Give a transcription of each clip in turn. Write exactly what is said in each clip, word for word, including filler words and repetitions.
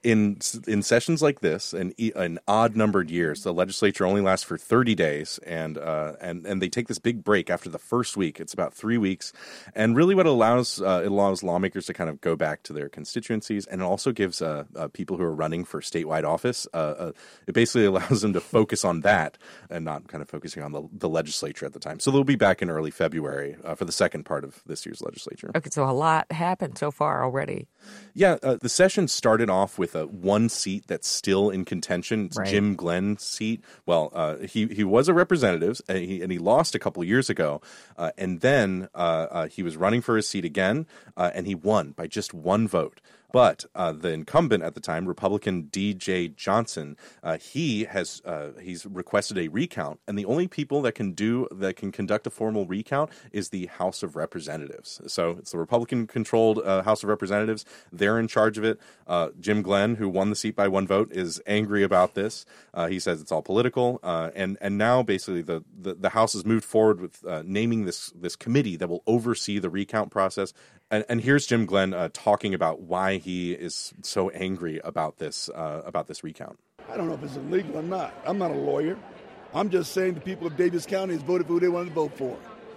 In in sessions like this, in, in odd-numbered years, the legislature only lasts for thirty days, and uh, and and they take this big break after the first week. It's about three weeks, and really what it allows uh, it allows lawmakers to kind of go back to their constituencies, and it also gives uh, uh, people who are running for statewide office, uh, uh, it basically allows them to focus on that and not kind of focusing on the, the legislature at the time. So they'll be back in early February uh, for the second part of this year's legislature. Okay, so a lot happened so far already. Yeah, uh, the session started off with a one seat that's still in contention. It's right. Jim Glenn's seat. Well, uh, he he was a representative, and he, and he lost a couple of years ago. Uh, and then uh, uh, he was running for his seat again, uh, and he won by just one vote. But uh, the incumbent at the time, Republican D J Johnson, uh, he has uh, he's requested a recount, and the only people that can do that can conduct a formal recount is the House of Representatives. So it's the Republican-controlled uh, House of Representatives. They're in charge of it. Uh, Jim Glenn, who won the seat by one vote, is angry about this. Uh, he says it's all political, uh, and and now basically the, the, the House has moved forward with uh, naming this this committee that will oversee the recount process. And, and here's Jim Glenn uh, talking about why he is so angry about this uh, about this recount. I don't know if it's illegal or not. I'm not a lawyer. I'm just saying the people of Davis County has voted for who they wanted to vote for.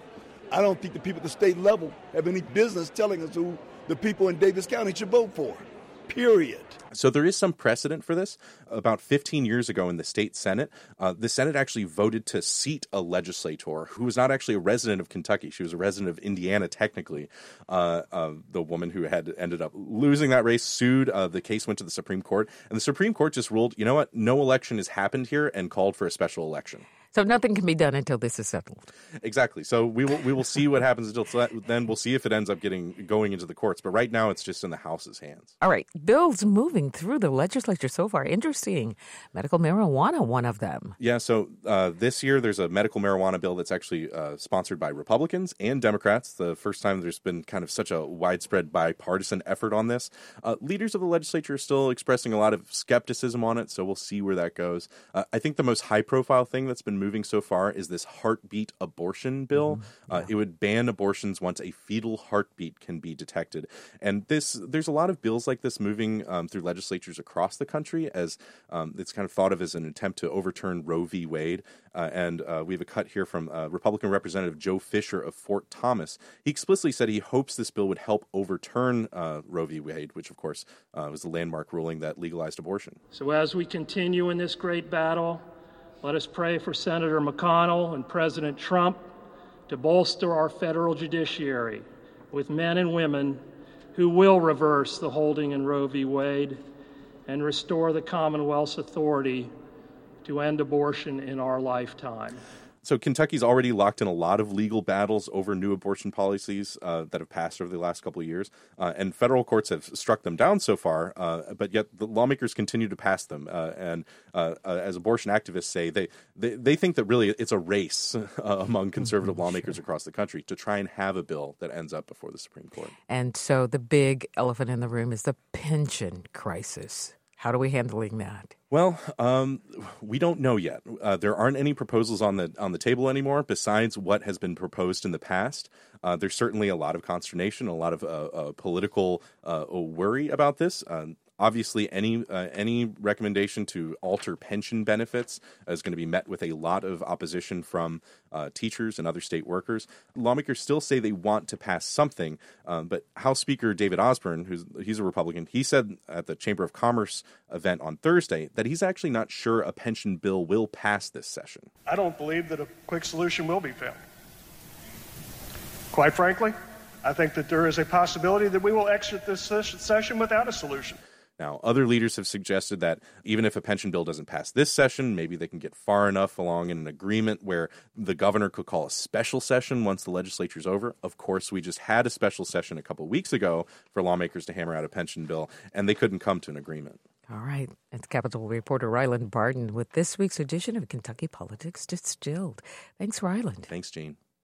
I don't think the people at the state level have any business telling us who the people in Davis County should vote for, period. So there is some precedent for this. About fifteen years ago in the state Senate, uh, the Senate actually voted to seat a legislator who was not actually a resident of Kentucky. She was a resident of Indiana, technically. Uh, uh, the woman who had ended up losing that race sued. Uh, the case went to the Supreme Court, and the Supreme Court just ruled, you know what, no election has happened here, and called for a special election. So nothing can be done until this is settled. Exactly. So we will we will see what happens until then. We'll see if it ends up getting going into the courts. But right now, it's just in the House's hands. All right. Bills moving through the legislature so far. Interesting. Medical marijuana, one of them. Yeah. So uh, this year, there's a medical marijuana bill that's actually uh, sponsored by Republicans and Democrats. The first time there's been kind of such a widespread bipartisan effort on this. Uh, leaders of the legislature are still expressing a lot of skepticism on it. So we'll see where that goes. Uh, I think the most high profile thing that's been moving so far is this heartbeat abortion bill. Mm-hmm. Yeah. Uh, it would ban abortions once a fetal heartbeat can be detected. And this, there's a lot of bills like this moving um, through legislatures across the country, as um, it's kind of thought of as an attempt to overturn Roe v. Wade. Uh, and uh, we have a cut here from uh, Republican Representative Joe Fisher of Fort Thomas. He explicitly said he hopes this bill would help overturn uh, Roe v. Wade, which of course uh, was the landmark ruling that legalized abortion. So as we continue in this great battle, let us pray for Senator McConnell and President Trump to bolster our federal judiciary with men and women who will reverse the holding in Roe v. Wade and restore the Commonwealth's authority to end abortion in our lifetime. So Kentucky's already locked in a lot of legal battles over new abortion policies uh, that have passed over the last couple of years, uh, and federal courts have struck them down so far, uh, but yet the lawmakers continue to pass them. Uh, and uh, uh, as abortion activists say, they, they, they think that really it's a race uh, among conservative lawmakers across the country to try and have a bill that ends up before the Supreme Court. And so the big elephant in the room is the pension crisis. How are we handling that? Well, um, we don't know yet. Uh, there aren't any proposals on the on the table anymore besides what has been proposed in the past. Uh, there's certainly a lot of consternation, a lot of uh, uh, political uh, worry about this. Uh, Obviously, any uh, any recommendation to alter pension benefits is going to be met with a lot of opposition from uh, teachers and other state workers. Lawmakers still say they want to pass something, um, but House Speaker David Osborne, who's he's a Republican, he said at the Chamber of Commerce event on Thursday that he's actually not sure a pension bill will pass this session. I don't believe that a quick solution will be found. Quite frankly, I think that there is a possibility that we will exit this session without a solution. Now, other leaders have suggested that even if a pension bill doesn't pass this session, maybe they can get far enough along in an agreement where the governor could call a special session once the legislature's over. Of course, we just had a special session a couple weeks ago for lawmakers to hammer out a pension bill, and they couldn't come to an agreement. All right. It's Capitol reporter Ryland Barden with this week's edition of Kentucky Politics Distilled. Thanks, Ryland. Thanks, Gene.